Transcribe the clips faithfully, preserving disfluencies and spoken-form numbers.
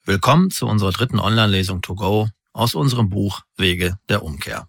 Willkommen zu unserer dritten Online-Lesung to go aus unserem Buch Wege der Umkehr.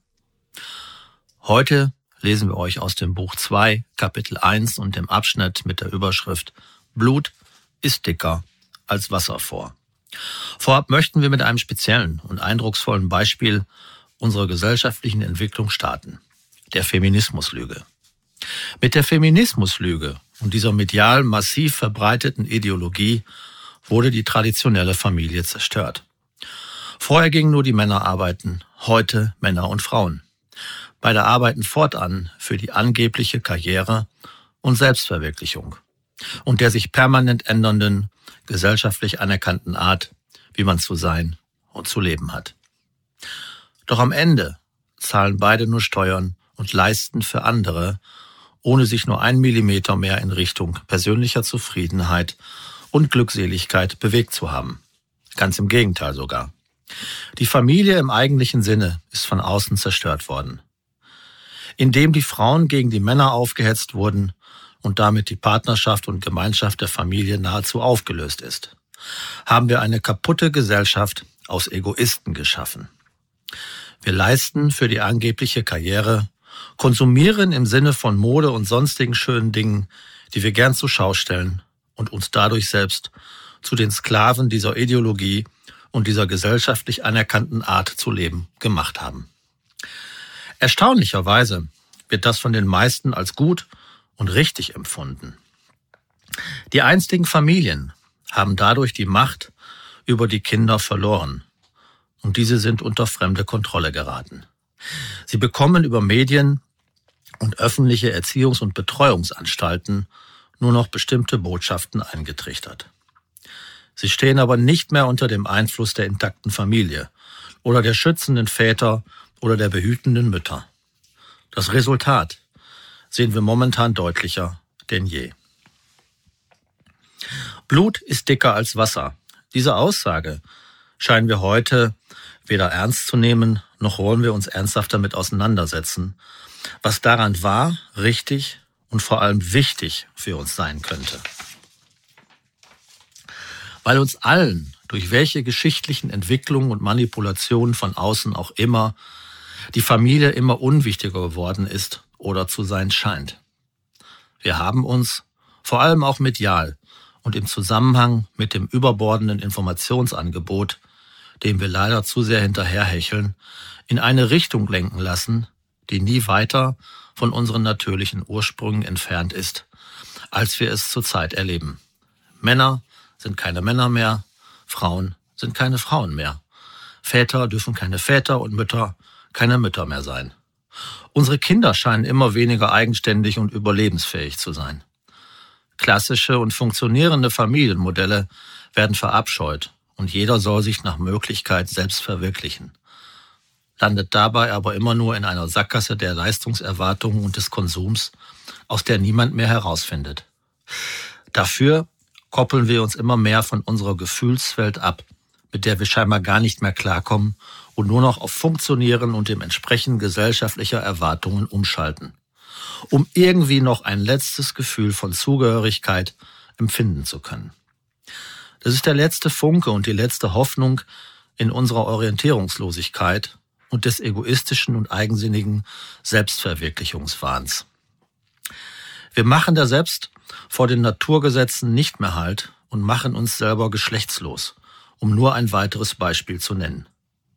Heute lesen wir euch aus dem Buch zwei, Kapitel eins und dem Abschnitt mit der Überschrift Blut ist dicker als Wasser vor. Vorab möchten wir mit einem speziellen und eindrucksvollen Beispiel unserer gesellschaftlichen Entwicklung starten, der Feminismuslüge. Mit der Feminismuslüge und dieser medial massiv verbreiteten Ideologie wurde die traditionelle Familie zerstört. Vorher gingen nur die Männer arbeiten, heute Männer und Frauen. Beide arbeiten fortan für die angebliche Karriere und Selbstverwirklichung und der sich permanent ändernden, gesellschaftlich anerkannten Art, wie man zu sein und zu leben hat. Doch am Ende zahlen beide nur Steuern und leisten für andere, ohne sich nur einen Millimeter mehr in Richtung persönlicher Zufriedenheit und Glückseligkeit bewegt zu haben. Ganz im Gegenteil sogar. Die Familie im eigentlichen Sinne ist von außen zerstört worden. Indem die Frauen gegen die Männer aufgehetzt wurden und damit die Partnerschaft und Gemeinschaft der Familie nahezu aufgelöst ist, haben wir eine kaputte Gesellschaft aus Egoisten geschaffen. Wir leisten für die angebliche Karriere, konsumieren im Sinne von Mode und sonstigen schönen Dingen, die wir gern zur Schau stellen, und uns dadurch selbst zu den Sklaven dieser Ideologie und dieser gesellschaftlich anerkannten Art zu leben gemacht haben. Erstaunlicherweise wird das von den meisten als gut und richtig empfunden. Die einstigen Familien haben dadurch die Macht über die Kinder verloren und diese sind unter fremde Kontrolle geraten. Sie bekommen über Medien und öffentliche Erziehungs- und Betreuungsanstalten nur noch bestimmte Botschaften eingetrichtert. Sie stehen aber nicht mehr unter dem Einfluss der intakten Familie oder der schützenden Väter oder der behütenden Mütter. Das Resultat sehen wir momentan deutlicher denn je. Blut ist dicker als Wasser. Diese Aussage scheinen wir heute weder ernst zu nehmen, noch wollen wir uns ernsthaft damit auseinandersetzen, was daran wahr, richtig und vor allem wichtig für uns sein könnte. Weil uns allen, durch welche geschichtlichen Entwicklungen und Manipulationen von außen auch immer, die Familie immer unwichtiger geworden ist oder zu sein scheint. Wir haben uns, vor allem auch medial und im Zusammenhang mit dem überbordenden Informationsangebot, dem wir leider zu sehr hinterherhecheln, in eine Richtung lenken lassen, die nie weiter von unseren natürlichen Ursprüngen entfernt ist, als wir es zurzeit erleben. Männer sind keine Männer mehr, Frauen sind keine Frauen mehr. Väter dürfen keine Väter und Mütter keine Mütter mehr sein. Unsere Kinder scheinen immer weniger eigenständig und überlebensfähig zu sein. Klassische und funktionierende Familienmodelle werden verabscheut und jeder soll sich nach Möglichkeit selbst verwirklichen. Landet dabei aber immer nur in einer Sackgasse der Leistungserwartungen und des Konsums, aus der niemand mehr herausfindet. Dafür koppeln wir uns immer mehr von unserer Gefühlswelt ab, mit der wir scheinbar gar nicht mehr klarkommen und nur noch auf Funktionieren und dem Entsprechen gesellschaftlicher Erwartungen umschalten, um irgendwie noch ein letztes Gefühl von Zugehörigkeit empfinden zu können. Das ist der letzte Funke und die letzte Hoffnung in unserer Orientierungslosigkeit und des egoistischen und eigensinnigen Selbstverwirklichungswahns. Wir machen da selbst vor den Naturgesetzen nicht mehr Halt und machen uns selber geschlechtslos, um nur ein weiteres Beispiel zu nennen.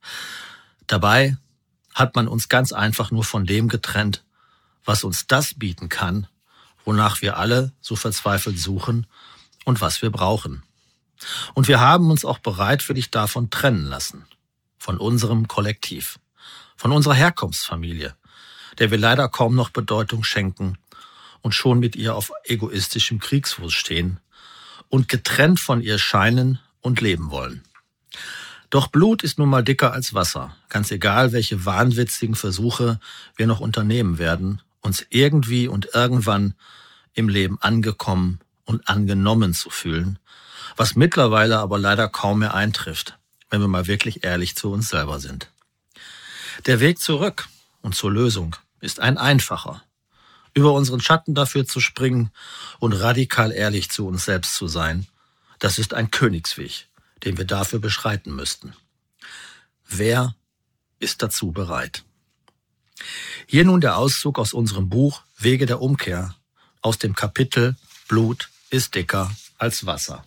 Dabei hat man uns ganz einfach nur von dem getrennt, was uns das bieten kann, wonach wir alle so verzweifelt suchen und was wir brauchen. Und wir haben uns auch bereitwillig davon trennen lassen, von unserem Kollektiv, von unserer Herkunftsfamilie, der wir leider kaum noch Bedeutung schenken und schon mit ihr auf egoistischem Kriegsfuß stehen und getrennt von ihr scheinen und leben wollen. Doch Blut ist nun mal dicker als Wasser, ganz egal, welche wahnwitzigen Versuche wir noch unternehmen werden, uns irgendwie und irgendwann im Leben angekommen und angenommen zu fühlen, was mittlerweile aber leider kaum mehr eintrifft, wenn wir mal wirklich ehrlich zu uns selber sind. Der Weg zurück und zur Lösung ist ein einfacher. Über unseren Schatten dafür zu springen und radikal ehrlich zu uns selbst zu sein, das ist ein Königsweg, den wir dafür beschreiten müssten. Wer ist dazu bereit? Hier nun der Auszug aus unserem Buch Wege der Umkehr aus dem Kapitel Blut ist dicker als Wasser.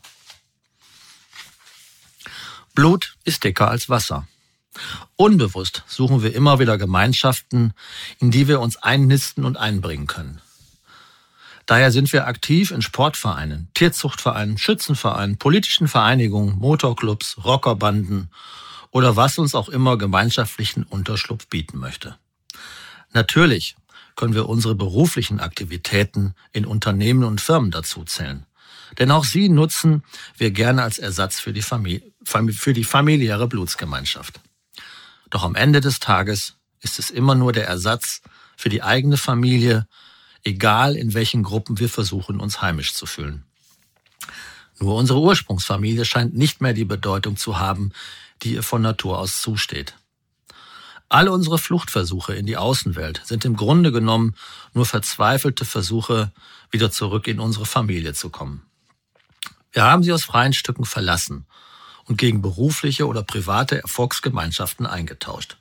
Blut ist dicker als Wasser. Unbewusst suchen wir immer wieder Gemeinschaften, in die wir uns einnisten und einbringen können. Daher sind wir aktiv in Sportvereinen, Tierzuchtvereinen, Schützenvereinen, politischen Vereinigungen, Motorclubs, Rockerbanden oder was uns auch immer gemeinschaftlichen Unterschlupf bieten möchte. Natürlich können wir unsere beruflichen Aktivitäten in Unternehmen und Firmen dazu zählen. Denn auch sie nutzen wir gerne als Ersatz für die, Familie, für die familiäre Blutsgemeinschaft. Doch am Ende des Tages ist es immer nur der Ersatz für die eigene Familie, egal in welchen Gruppen wir versuchen, uns heimisch zu fühlen. Nur unsere Ursprungsfamilie scheint nicht mehr die Bedeutung zu haben, die ihr von Natur aus zusteht. All unsere Fluchtversuche in die Außenwelt sind im Grunde genommen nur verzweifelte Versuche, wieder zurück in unsere Familie zu kommen. Wir haben sie aus freien Stücken verlassen und gegen berufliche oder private Erfolgsgemeinschaften eingetauscht.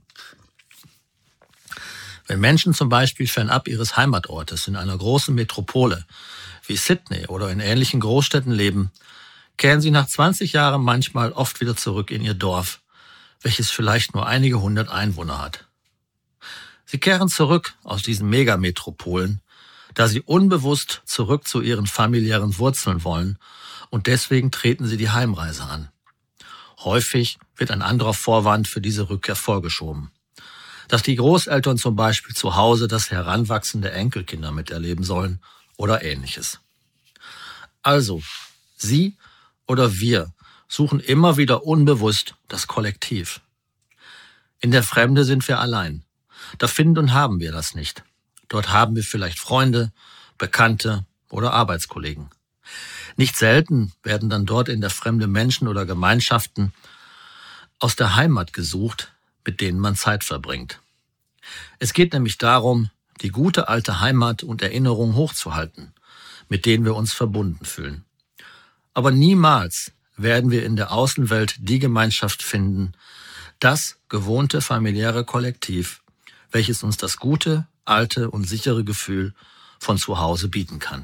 Wenn Menschen zum Beispiel fernab ihres Heimatortes in einer großen Metropole wie Sydney oder in ähnlichen Großstädten leben, kehren sie nach zwanzig Jahren manchmal oft wieder zurück in ihr Dorf, welches vielleicht nur einige hundert Einwohner hat. Sie kehren zurück aus diesen Megametropolen, da sie unbewusst zurück zu ihren familiären Wurzeln wollen und deswegen treten sie die Heimreise an. Häufig wird ein anderer Vorwand für diese Rückkehr vorgeschoben. Dass die Großeltern zum Beispiel zu Hause das Heranwachsen der Enkelkinder miterleben sollen oder Ähnliches. Also, Sie oder wir suchen immer wieder unbewusst das Kollektiv. In der Fremde sind wir allein. Da finden und haben wir das nicht. Dort haben wir vielleicht Freunde, Bekannte oder Arbeitskollegen. Nicht selten werden dann dort in der Fremde Menschen oder Gemeinschaften aus der Heimat gesucht, mit denen man Zeit verbringt. Es geht nämlich darum, die gute alte Heimat und Erinnerung hochzuhalten, mit denen wir uns verbunden fühlen. Aber niemals werden wir in der Außenwelt die Gemeinschaft finden, das gewohnte familiäre Kollektiv, welches uns das gute, alte und sichere Gefühl von zu Hause bieten kann.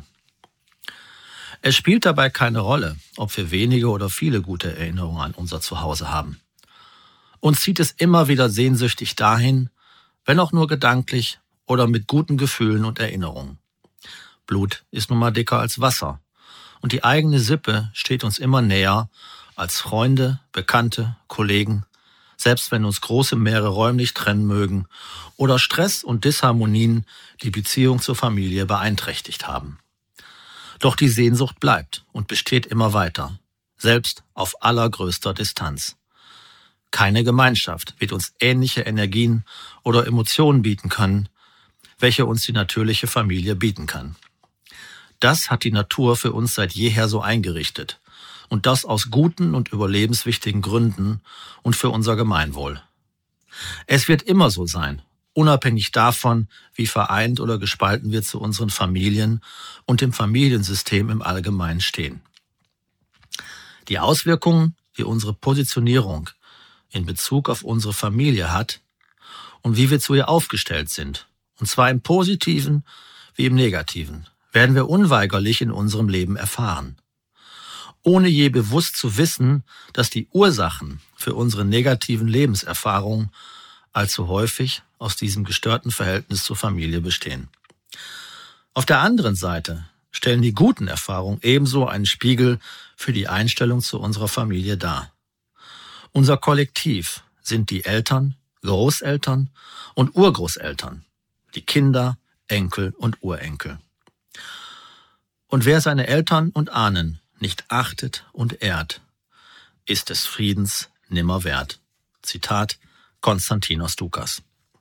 Es spielt dabei keine Rolle, ob wir wenige oder viele gute Erinnerungen an unser Zuhause haben. Uns zieht es immer wieder sehnsüchtig dahin, wenn auch nur gedanklich oder mit guten Gefühlen und Erinnerungen. Blut ist nun mal dicker als Wasser und die eigene Sippe steht uns immer näher als Freunde, Bekannte, Kollegen, selbst wenn uns große Meere räumlich trennen mögen oder Stress und Disharmonien die Beziehung zur Familie beeinträchtigt haben. Doch die Sehnsucht bleibt und besteht immer weiter, selbst auf allergrößter Distanz. Keine Gemeinschaft wird uns ähnliche Energien oder Emotionen bieten können, welche uns die natürliche Familie bieten kann. Das hat die Natur für uns seit jeher so eingerichtet und das aus guten und überlebenswichtigen Gründen und für unser Gemeinwohl. Es wird immer so sein, unabhängig davon, wie vereint oder gespalten wir zu unseren Familien und dem Familiensystem im Allgemeinen stehen. Die Auswirkungen, die unsere Positionierung in Bezug auf unsere Familie hat und wie wir zu ihr aufgestellt sind, und zwar im Positiven wie im Negativen, werden wir unweigerlich in unserem Leben erfahren. Ohne je bewusst zu wissen, dass die Ursachen für unsere negativen Lebenserfahrungen allzu häufig aus diesem gestörten Verhältnis zur Familie bestehen. Auf der anderen Seite stellen die guten Erfahrungen ebenso einen Spiegel für die Einstellung zu unserer Familie dar. Unser Kollektiv sind die Eltern, Großeltern und Urgroßeltern, die Kinder, Enkel und Urenkel. Und wer seine Eltern und Ahnen nicht achtet und ehrt, ist des Friedens nimmer wert. Zitat Konstantinos Doukas.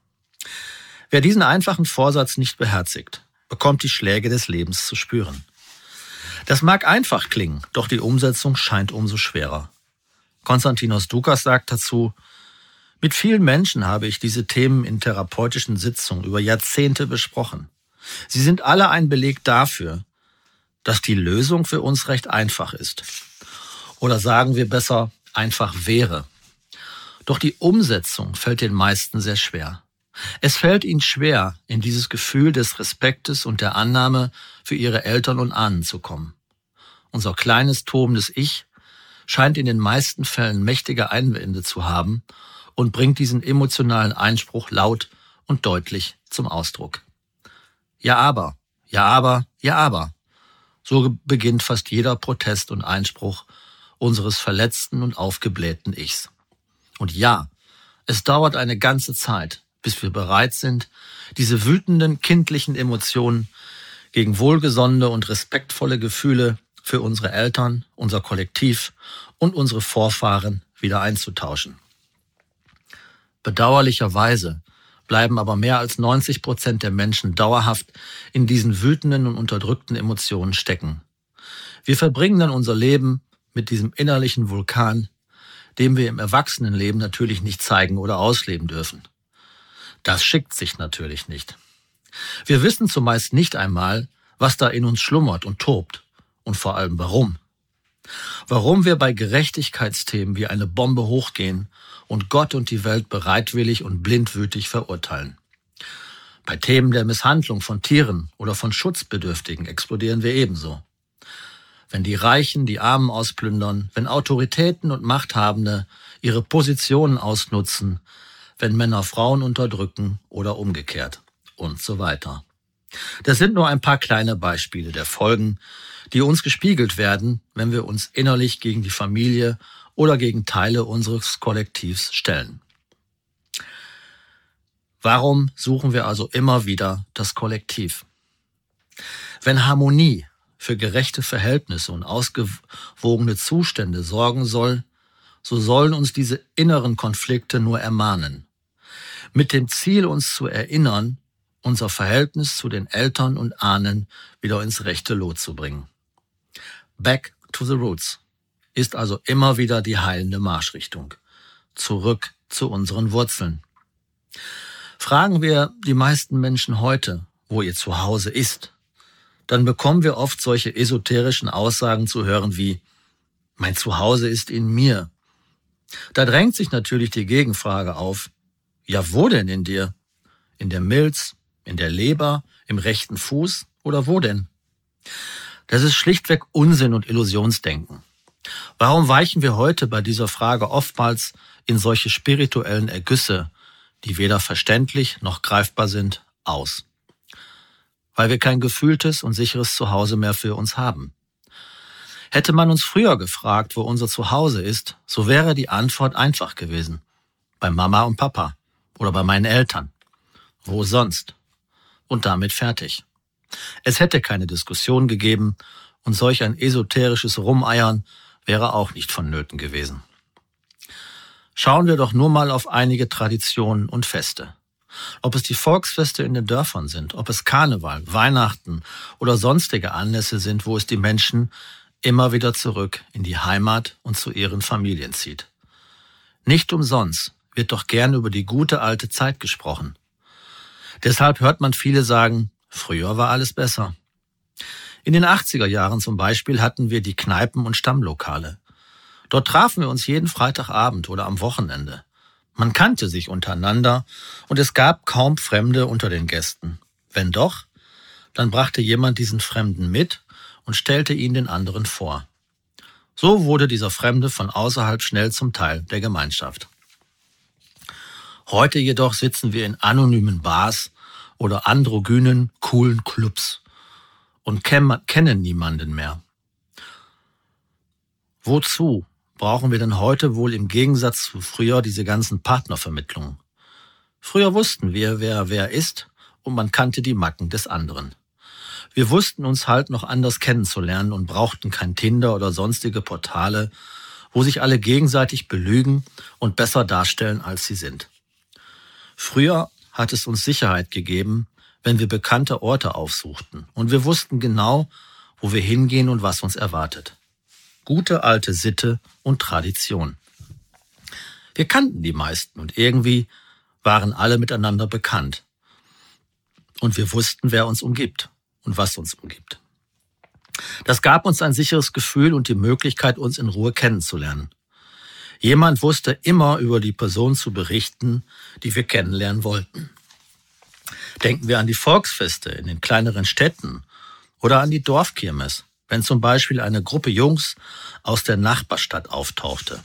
Wer diesen einfachen Vorsatz nicht beherzigt, bekommt die Schläge des Lebens zu spüren. Das mag einfach klingen, doch die Umsetzung scheint umso schwerer. Konstantinos Doukas sagt dazu: Mit vielen Menschen habe ich diese Themen in therapeutischen Sitzungen über Jahrzehnte besprochen. Sie sind alle ein Beleg dafür, dass die Lösung für uns recht einfach ist Oder sagen wir besser einfach wäre. Doch die Umsetzung fällt den meisten sehr schwer. Es fällt ihnen schwer, in dieses Gefühl des Respektes und der Annahme für ihre Eltern und Ahnen zu kommen. Unser kleines, tobendes Ich scheint in den meisten Fällen mächtige Einwände zu haben und bringt diesen emotionalen Einspruch laut und deutlich zum Ausdruck. Ja aber, ja aber, ja aber. So beginnt fast jeder Protest und Einspruch unseres verletzten und aufgeblähten Ichs. Und ja, es dauert eine ganze Zeit, bis wir bereit sind, diese wütenden kindlichen Emotionen gegen wohlgesonnene und respektvolle Gefühle für unsere Eltern, unser Kollektiv und unsere Vorfahren wieder einzutauschen. Bedauerlicherweise bleiben aber mehr als neunzig Prozent der Menschen dauerhaft in diesen wütenden und unterdrückten Emotionen stecken. Wir verbringen dann unser Leben mit diesem innerlichen Vulkan, den wir im Erwachsenenleben natürlich nicht zeigen oder ausleben dürfen. Das schickt sich natürlich nicht. Wir wissen zumeist nicht einmal, was da in uns schlummert und tobt und vor allem warum. Warum wir bei Gerechtigkeitsthemen wie eine Bombe hochgehen und Gott und die Welt bereitwillig und blindwütig verurteilen. Bei Themen der Misshandlung von Tieren oder von Schutzbedürftigen explodieren wir ebenso. Wenn die Reichen die Armen ausplündern, wenn Autoritäten und Machthabende ihre Positionen ausnutzen, wenn Männer Frauen unterdrücken oder umgekehrt und so weiter. Das sind nur ein paar kleine Beispiele der Folgen, die uns gespiegelt werden, wenn wir uns innerlich gegen die Familie oder gegen Teile unseres Kollektivs stellen. Warum suchen wir also immer wieder das Kollektiv? Wenn Harmonie für gerechte Verhältnisse und ausgewogene Zustände sorgen soll, so sollen uns diese inneren Konflikte nur ermahnen. Mit dem Ziel, uns zu erinnern, unser Verhältnis zu den Eltern und Ahnen wieder ins rechte Lot zu bringen. Back to the roots ist also immer wieder die heilende Marschrichtung. Zurück zu unseren Wurzeln. Fragen wir die meisten Menschen heute, wo ihr Zuhause ist, dann bekommen wir oft solche esoterischen Aussagen zu hören wie: Mein Zuhause ist in mir. Da drängt sich natürlich die Gegenfrage auf: Ja, wo denn in dir? In der Milz, in der Leber, im rechten Fuß oder wo denn? Das ist schlichtweg Unsinn und Illusionsdenken. Warum weichen wir heute bei dieser Frage oftmals in solche spirituellen Ergüsse, die weder verständlich noch greifbar sind, aus? Weil wir kein gefühltes und sicheres Zuhause mehr für uns haben. Hätte man uns früher gefragt, wo unser Zuhause ist, so wäre die Antwort einfach gewesen. Bei Mama und Papa oder bei meinen Eltern. Wo sonst? Und damit fertig. Es hätte keine Diskussion gegeben und solch ein esoterisches Rumeiern wäre auch nicht vonnöten gewesen. Schauen wir doch nur mal auf einige Traditionen und Feste. Ob es die Volksfeste in den Dörfern sind, ob es Karneval, Weihnachten oder sonstige Anlässe sind, wo es die Menschen immer wieder zurück in die Heimat und zu ihren Familien zieht. Nicht umsonst wird doch gern über die gute alte Zeit gesprochen. Deshalb hört man viele sagen, früher war alles besser. In den achtziger Jahren zum Beispiel hatten wir die Kneipen und Stammlokale. Dort trafen wir uns jeden Freitagabend oder am Wochenende. Man kannte sich untereinander und es gab kaum Fremde unter den Gästen. Wenn doch, dann brachte jemand diesen Fremden mit und stellte ihn den anderen vor. So wurde dieser Fremde von außerhalb schnell zum Teil der Gemeinschaft. Heute jedoch sitzen wir in anonymen Bars oder androgynen, coolen Clubs und kennen niemanden mehr. Wozu brauchen wir denn heute wohl im Gegensatz zu früher diese ganzen Partnervermittlungen? Früher wussten wir, wer wer ist, und man kannte die Macken des anderen. Wir wussten uns halt noch anders kennenzulernen und brauchten kein Tinder oder sonstige Portale, wo sich alle gegenseitig belügen und besser darstellen, als sie sind. Früher hat es uns Sicherheit gegeben, wenn wir bekannte Orte aufsuchten, und wir wussten genau, wo wir hingehen und was uns erwartet. Gute alte Sitte und Tradition. Wir kannten die meisten und irgendwie waren alle miteinander bekannt. Und wir wussten, wer uns umgibt und was uns umgibt. Das gab uns ein sicheres Gefühl und die Möglichkeit, uns in Ruhe kennenzulernen. Jemand wusste immer über die Person zu berichten, die wir kennenlernen wollten. Denken wir an die Volksfeste in den kleineren Städten oder an die Dorfkirmes, wenn zum Beispiel eine Gruppe Jungs aus der Nachbarstadt auftauchte.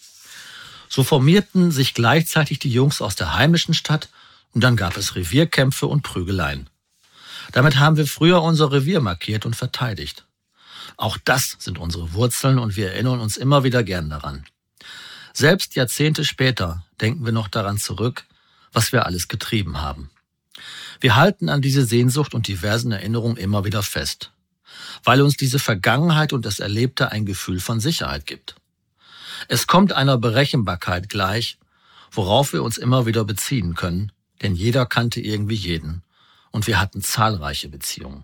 So formierten sich gleichzeitig die Jungs aus der heimischen Stadt und dann gab es Revierkämpfe und Prügeleien. Damit haben wir früher unser Revier markiert und verteidigt. Auch das sind unsere Wurzeln und wir erinnern uns immer wieder gern daran. Selbst Jahrzehnte später denken wir noch daran zurück, was wir alles getrieben haben. Wir halten an diese Sehnsucht und diversen Erinnerungen immer wieder fest, weil uns diese Vergangenheit und das Erlebte ein Gefühl von Sicherheit gibt. Es kommt einer Berechenbarkeit gleich, worauf wir uns immer wieder beziehen können, denn jeder kannte irgendwie jeden und wir hatten zahlreiche Beziehungen.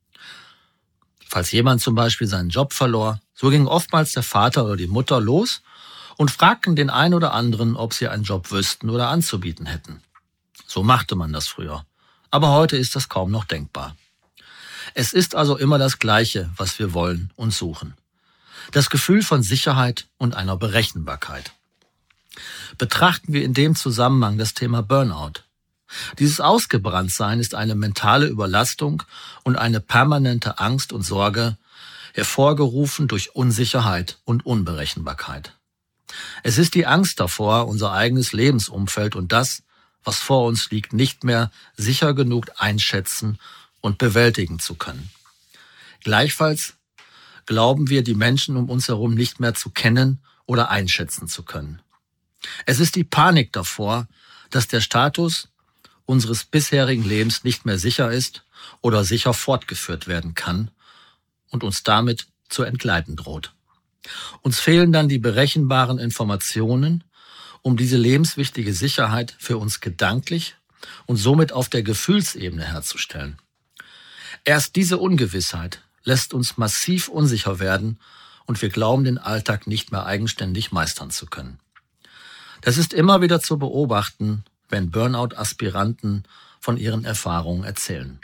Falls jemand zum Beispiel seinen Job verlor, so ging oftmals der Vater oder die Mutter los und fragten den einen oder anderen, ob sie einen Job wüssten oder anzubieten hätten. So machte man das früher. Aber heute ist das kaum noch denkbar. Es ist also immer das Gleiche, was wir wollen und suchen. Das Gefühl von Sicherheit und einer Berechenbarkeit. Betrachten wir in dem Zusammenhang das Thema Burnout. Dieses Ausgebranntsein ist eine mentale Überlastung und eine permanente Angst und Sorge, hervorgerufen durch Unsicherheit und Unberechenbarkeit. Es ist die Angst davor, unser eigenes Lebensumfeld und das, was vor uns liegt, nicht mehr sicher genug einschätzen und bewältigen zu können. Gleichfalls glauben wir, die Menschen um uns herum nicht mehr zu kennen oder einschätzen zu können. Es ist die Panik davor, dass der Status unseres bisherigen Lebens nicht mehr sicher ist oder sicher fortgeführt werden kann und uns damit zu entgleiten droht. Uns fehlen dann die berechenbaren Informationen, um diese lebenswichtige Sicherheit für uns gedanklich und somit auf der Gefühlsebene herzustellen. Erst diese Ungewissheit lässt uns massiv unsicher werden und wir glauben, den Alltag nicht mehr eigenständig meistern zu können. Das ist immer wieder zu beobachten, wenn Burnout-Aspiranten von ihren Erfahrungen erzählen.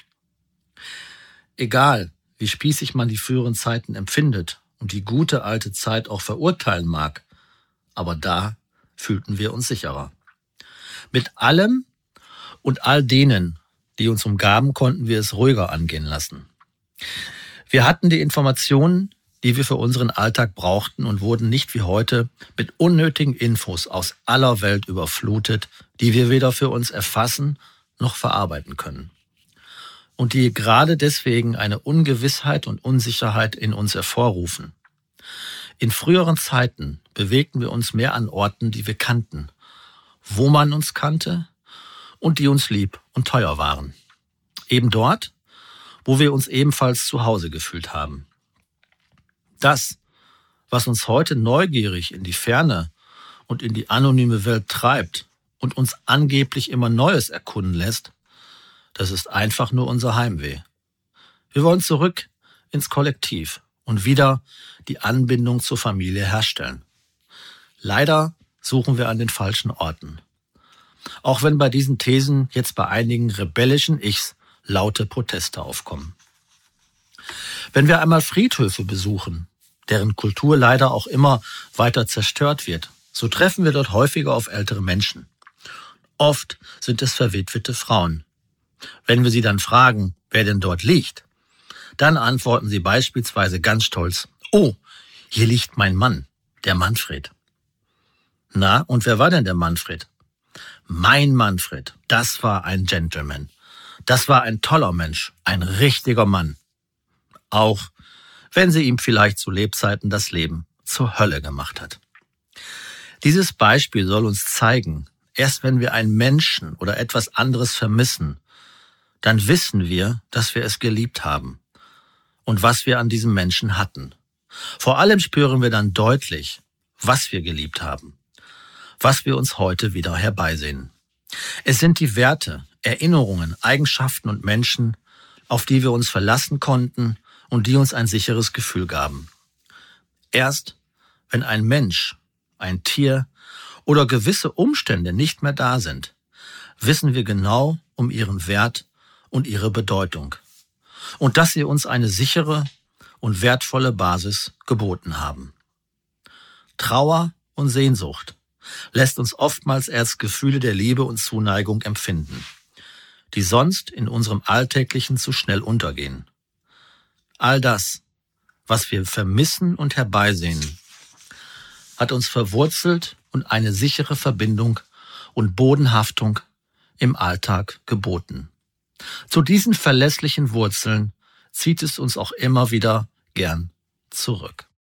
Egal, wie spießig man die früheren Zeiten empfindet und die gute alte Zeit auch verurteilen mag, aber da fühlten wir uns sicherer. Mit allem und all denen, die uns umgaben, konnten wir es ruhiger angehen lassen. Wir hatten die Informationen, die wir für unseren Alltag brauchten und wurden nicht wie heute mit unnötigen Infos aus aller Welt überflutet, die wir weder für uns erfassen noch verarbeiten können. Und die gerade deswegen eine Ungewissheit und Unsicherheit in uns hervorrufen. In früheren Zeiten bewegten wir uns mehr an Orten, die wir kannten, wo man uns kannte und die uns lieb und teuer waren. Eben dort, wo wir uns ebenfalls zu Hause gefühlt haben. Das, was uns heute neugierig in die Ferne und in die anonyme Welt treibt und uns angeblich immer Neues erkunden lässt, das ist einfach nur unser Heimweh. Wir wollen zurück ins Kollektiv und wieder die Anbindung zur Familie herstellen. Leider suchen wir an den falschen Orten. Auch wenn bei diesen Thesen jetzt bei einigen rebellischen Ichs laute Proteste aufkommen. Wenn wir einmal Friedhöfe besuchen, deren Kultur leider auch immer weiter zerstört wird, so treffen wir dort häufiger auf ältere Menschen. Oft sind es verwitwete Frauen. Wenn wir sie dann fragen, wer denn dort liegt, dann antworten sie beispielsweise ganz stolz: Oh, hier liegt mein Mann, der Manfred. Na, und wer war denn der Manfred? Mein Manfred, das war ein Gentleman. Das war ein toller Mensch, ein richtiger Mann. Auch wenn sie ihm vielleicht zu Lebzeiten das Leben zur Hölle gemacht hat. Dieses Beispiel soll uns zeigen, erst wenn wir einen Menschen oder etwas anderes vermissen, dann wissen wir, dass wir es geliebt haben und was wir an diesem Menschen hatten. Vor allem spüren wir dann deutlich, was wir geliebt haben, was wir uns heute wieder herbeisehnen. Es sind die Werte, Erinnerungen, Eigenschaften und Menschen, auf die wir uns verlassen konnten und die uns ein sicheres Gefühl gaben. Erst wenn ein Mensch, ein Tier oder gewisse Umstände nicht mehr da sind, wissen wir genau um ihren Wert und ihre Bedeutung und dass sie uns eine sichere und wertvolle Basis geboten haben. Trauer und Sehnsucht lässt uns oftmals erst Gefühle der Liebe und Zuneigung empfinden, die sonst in unserem Alltäglichen zu schnell untergehen. All das, was wir vermissen und herbeisehnen, hat uns verwurzelt und eine sichere Verbindung und Bodenhaftung im Alltag geboten. Zu diesen verlässlichen Wurzeln zieht es uns auch immer wieder gern zurück.